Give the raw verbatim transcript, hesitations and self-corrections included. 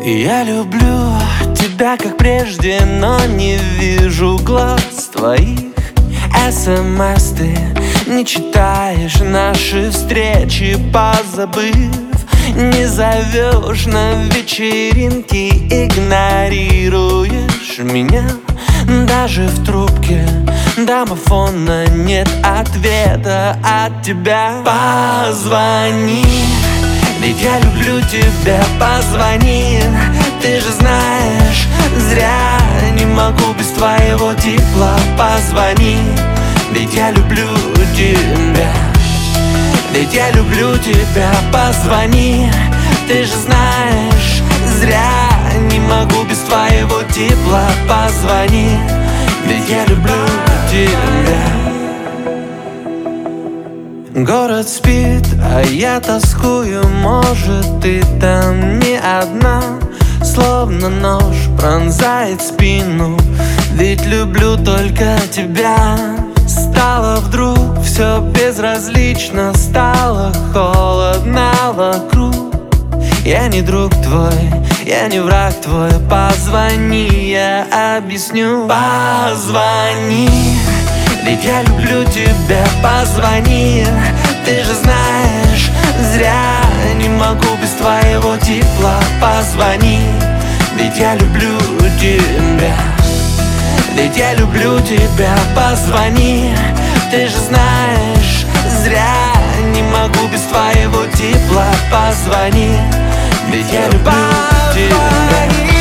Я люблю тебя как прежде, но не вижу глаз твоих. СМС ты не читаешь, наши встречи позабыв. Не зовешь на вечеринки, игнорируешь меня. Даже в трубке домофона нет ответа от тебя. Позвони, ведь я люблю тебя, позвони. Ты же знаешь, зря не могу без твоего тепла. Позвони, ведь я люблю тебя, ведь я люблю тебя, позвони. Ты же знаешь, зря не могу без твоего тепла. Позвони, ведь я люблю тебя. Город спит, а я тоскую. Может, ты там не одна. Словно нож пронзает спину, ведь люблю только тебя. Стало вдруг все безразлично, стало холодно вокруг. Я не друг твой, я не враг твой. Позвони, я объясню. Позвони, ведь я люблю тебя, позвони. Ты же знаешь, зря не могу без твоего тепла. Позвони, ведь я люблю тебя, ведь я люблю тебя, позвони. Ты же знаешь, зря не могу без твоего тепла. Позвони, ведь я люблю тебя.